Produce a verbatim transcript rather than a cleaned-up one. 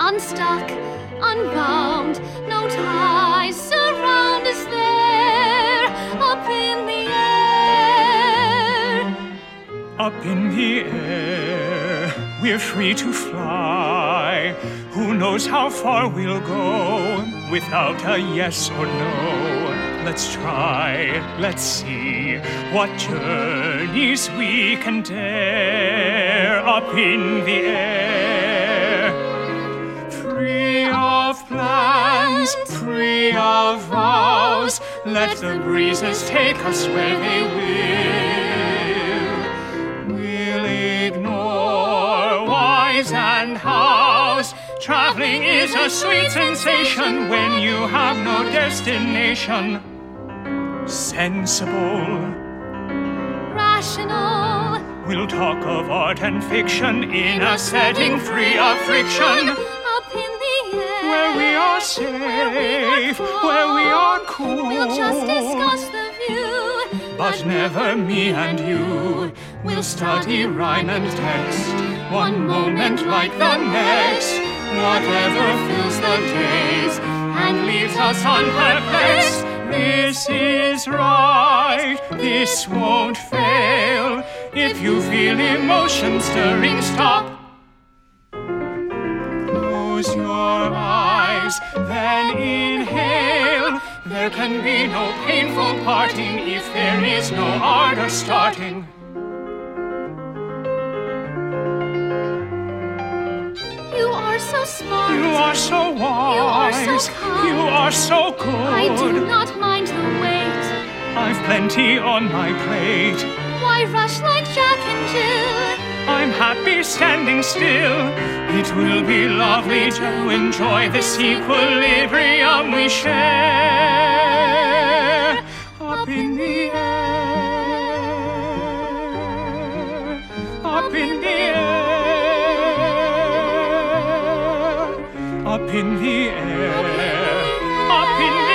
unstuck, unbound, no ties surround us there, up in the air. Up in the air, we're free to fly. Who knows how far we'll go without a yes or no? Let's try, let's see what journeys we can dare up in the air. Free of plans, free of vows, let the breezes take us where they will. We'll ignore whys and hows. Traveling is a sweet sensation when you have no destination. Sensible, rational, we'll talk of art and fiction in a setting free of friction. Up in the air, where we are safe, where we are cool. We'll just discuss the view, but never me and you. We'll study rhyme and text, one moment like the next. Whatever fills the days and leaves us unperplexed. This is right, this won't fail. If you feel emotion stirring, stop. Close your eyes, then inhale. There can be no painful parting if there is no ardor starting. You are so smart. You are so wise. You are so kind. You are so good. I do not mind the wait. I've plenty on my plate. Why rush like Jack and Jill? I'm happy standing still. It will be lovely to enjoy this equilibrium we share. Up in the air. Up in the air. Up in the air, up in